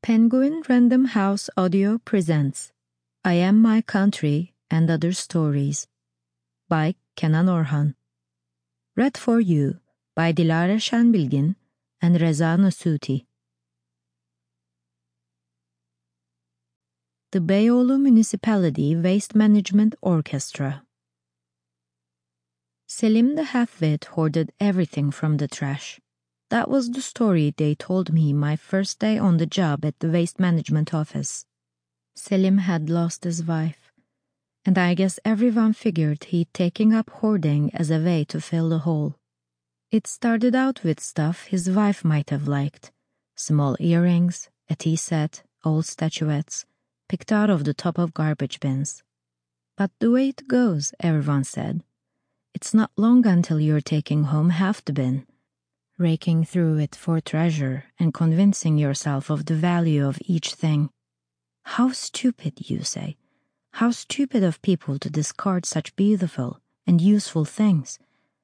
Penguin Random House Audio presents I Am My Country and Other Stories by Kenan Orhan. Read for you by Dilara Şenbilgin and Reza Nasuti. The Beyoğlu Municipality Waste Management Orchestra. Selim the half-wit hoarded everything from the trash. That was the story they told me my first day on the job at the waste management office. Selim had lost his wife, and I guess everyone figured he'd taken up hoarding as a way to fill the hole. It started out with stuff his wife might have liked. Small earrings, a tea set, old statuettes, picked out of the top of garbage bins. But the way it goes, everyone said. It's not long until you're taking home half the bin, raking through it for treasure and convincing yourself of the value of each thing. How stupid, you say. How stupid of people to discard such beautiful and useful things.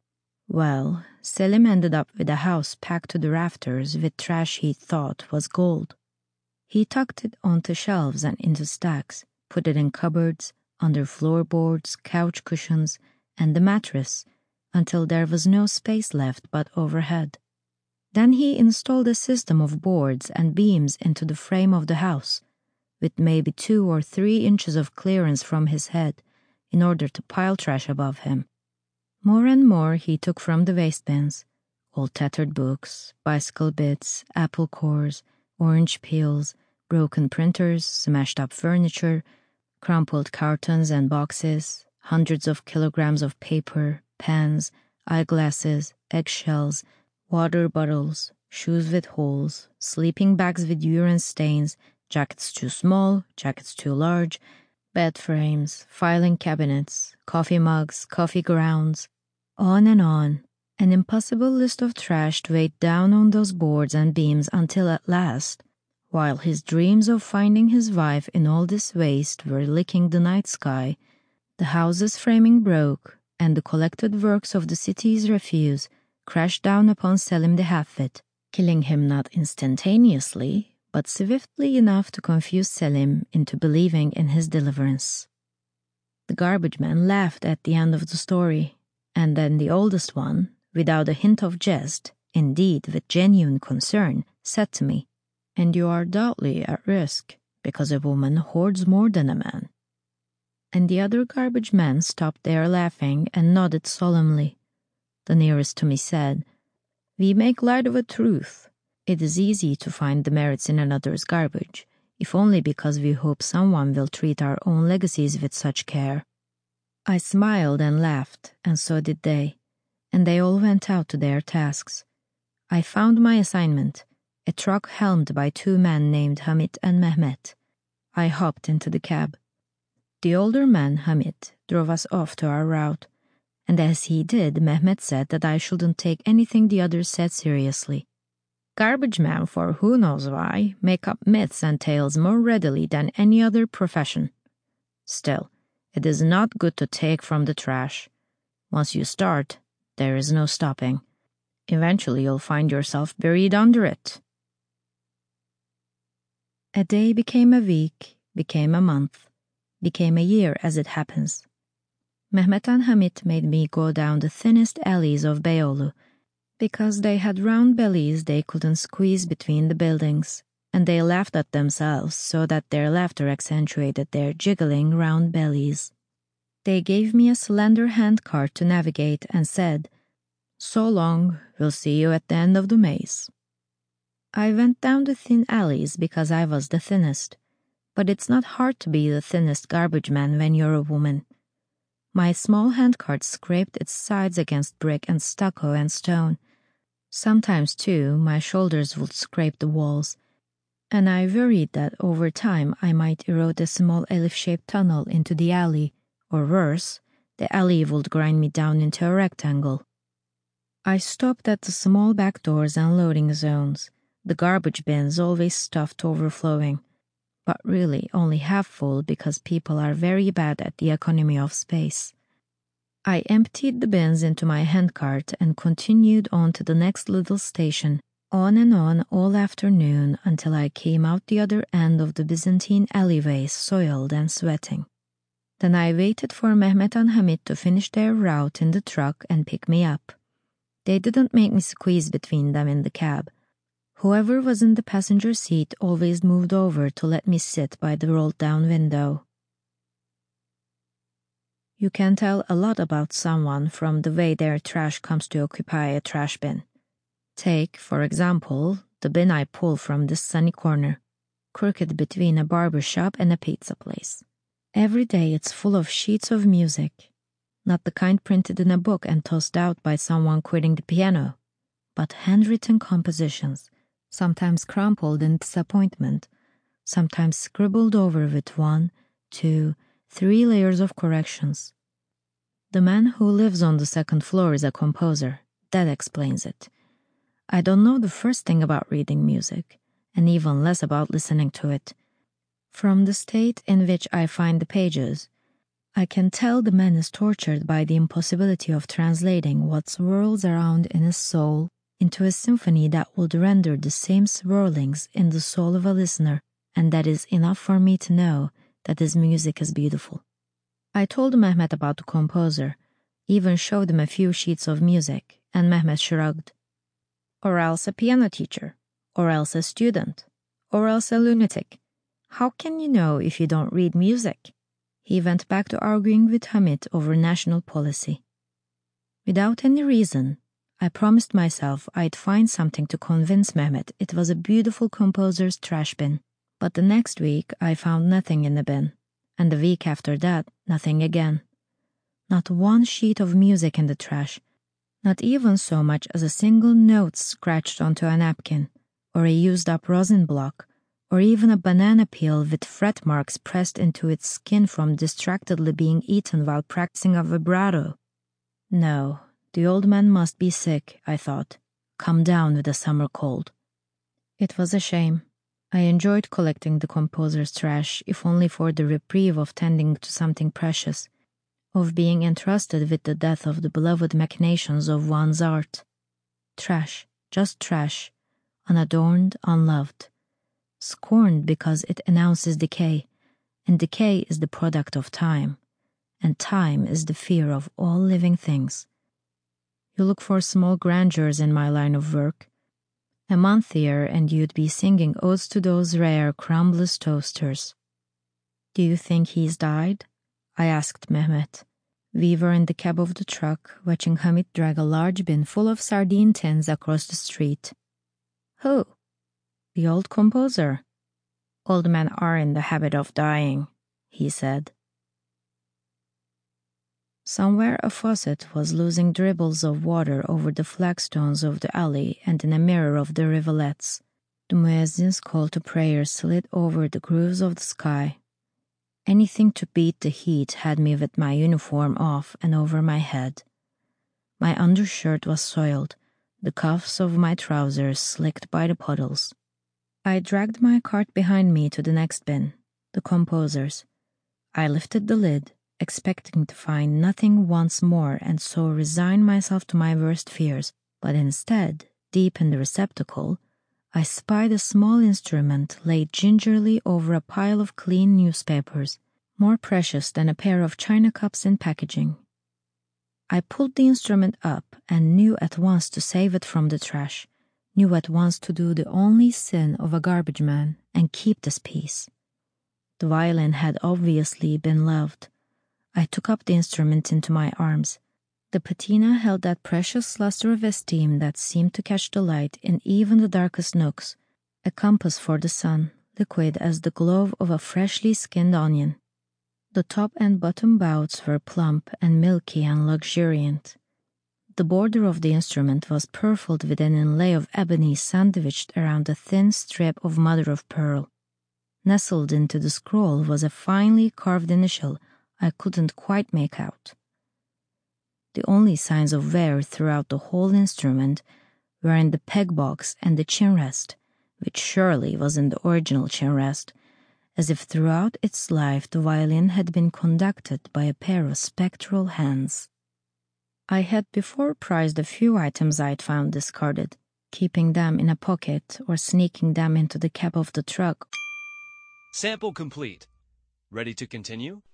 Well, Selim ended up with a house packed to the rafters with trash he thought was gold. He tucked it onto shelves and into stacks, put it in cupboards, under floorboards, couch cushions, and the mattress, until there was no space left but overhead. Then he installed a system of boards and beams into the frame of the house, with maybe 2 or 3 inches of clearance from his head, in order to pile trash above him. More and more he took from the waste bins, old tattered books, bicycle bits, apple cores, orange peels, broken printers, smashed up furniture, crumpled cartons and boxes, hundreds of kilograms of paper, pens, eyeglasses, eggshells, water bottles, shoes with holes, sleeping bags with urine stains, jackets too small, jackets too large, bed frames, filing cabinets, coffee mugs, coffee grounds, on and on. An impossible list of trash weighed down on those boards and beams until at last, while his dreams of finding his wife in all this waste were licking the night sky, the house's framing broke and the collected works of the city's refuse crashed down upon Selim the half-wit, killing him not instantaneously, but swiftly enough to confuse Selim into believing in his deliverance. The garbage man laughed at the end of the story, and then the oldest one, without a hint of jest, indeed with genuine concern, said to me, "And you are doubly at risk, because a woman hoards more than a man." And the other garbage men stopped their laughing and nodded solemnly. The nearest to me said, "We make light of a truth. It is easy to find the merits in another's garbage, if only because we hope someone will treat our own legacies with such care." I smiled and laughed, and so did they, and they all went out to their tasks. I found my assignment, a truck helmed by 2 men named Hamit and Mehmet. I hopped into the cab. The older man, Hamit, drove us off to our route, and as he did, Mehmet said that I shouldn't take anything the others said seriously. Garbage men, for who knows why, make up myths and tales more readily than any other profession. Still, it is not good to take from the trash. Once you start, there is no stopping. Eventually you'll find yourself buried under it. A day became a week, became a month, became a year as it happens. Mehmet and Hamit made me go down the thinnest alleys of Beyoğlu, because they had round bellies they couldn't squeeze between the buildings, and they laughed at themselves so that their laughter accentuated their jiggling round bellies. They gave me a slender handcart to navigate and said, "So long, we'll see you at the end of the maze." I went down the thin alleys because I was the thinnest, but it's not hard to be the thinnest garbage man when you're a woman. My small handcart scraped its sides against brick and stucco and stone. Sometimes, too, my shoulders would scrape the walls, and I worried that over time I might erode a small Elif-shaped tunnel into the alley, or worse, the alley would grind me down into a rectangle. I stopped at the small back doors and loading zones, the garbage bins always stuffed to overflowing, but really only half full because people are very bad at the economy of space. I emptied the bins into my handcart and continued on to the next little station, On and on all afternoon until I came out the other end of the Byzantine alleyways, soiled and sweating. Then I waited for Mehmet and Hamid to finish their route in the truck and pick me up. They didn't make me squeeze between them in the cab. Whoever was in the passenger seat always moved over to let me sit by the rolled-down window. You can tell a lot about someone from the way their trash comes to occupy a trash bin. Take, for example, the bin I pull from this sunny corner, crooked between a barber shop and a pizza place. Every day it's full of sheets of music, not the kind printed in a book and tossed out by someone quitting the piano, but handwritten compositions, sometimes crumpled in disappointment, sometimes scribbled over with 1, 2, 3 layers of corrections. The man who lives on the second floor is a composer. That explains it. I don't know the first thing about reading music, and even less about listening to it. From the state in which I find the pages, I can tell the man is tortured by the impossibility of translating what swirls around in his soul into a symphony that would render the same swirlings in the soul of a listener, and that is enough for me to know that his music is beautiful. I told Mehmet about the composer, even showed him a few sheets of music, and Mehmet shrugged. Or else a piano teacher, or else a student, or else a lunatic. How can you know if you don't read music? He went back to arguing with Hamid over national policy. Without any reason, I promised myself I'd find something to convince Mehmet it was a beautiful composer's trash bin. But the next week I found nothing in the bin, and the week after that, nothing again. Not one sheet of music in the trash, not even so much as a single note scratched onto a napkin, or a used-up rosin block, or even a banana peel with fret marks pressed into its skin from distractedly being eaten while practicing a vibrato. No, the old man must be sick, I thought, come down with a summer cold. It was a shame. I enjoyed collecting the composer's trash, if only for the reprieve of tending to something precious, of being entrusted with the death of the beloved machinations of one's art. Trash, just trash, unadorned, unloved, scorned because it announces decay, and decay is the product of time, and time is the fear of all living things. You look for small grandeurs in my line of work. A month here and you'd be singing odes to those rare, crumbless toasters. Do you think he's died? I asked Mehmet. We were in the cab of the truck, watching Hamid drag a large bin full of sardine tins across the street. Who? The old composer. Old men are in the habit of dying, he said. Somewhere a faucet was losing dribbles of water over the flagstones of the alley and in a mirror of the rivulets. The muezzin's call to prayer slid over the grooves of the sky. Anything to beat the heat had me with my uniform off and over my head. My undershirt was soiled, the cuffs of my trousers slicked by the puddles. I dragged my cart behind me to the next bin, the composer's. I lifted the lid, expecting to find nothing once more and so resign myself to my worst fears, but instead, deep in the receptacle, I spied a small instrument laid gingerly over a pile of clean newspapers, more precious than a pair of china cups in packaging. I pulled the instrument up and knew at once to save it from the trash, knew at once to do the only sin of a garbage man and keep this piece. The violin had obviously been loved. I took up the instrument into my arms. The patina held that precious luster of esteem that seemed to catch the light in even the darkest nooks, a compass for the sun, liquid as the glow of a freshly skinned onion. The top and bottom bouts were plump and milky and luxuriant. The border of the instrument was purfled with an inlay of ebony sandwiched around a thin strip of mother of pearl. Nestled into the scroll was a finely carved initial I couldn't quite make out. The only signs of wear throughout the whole instrument were in the peg box and the chin rest, which surely wasn't the original chin rest, as if throughout its life the violin had been conducted by a pair of spectral hands. I had before prized a few items I'd found discarded, keeping them in a pocket or sneaking them into the cab of the truck. Sample complete. Ready to continue?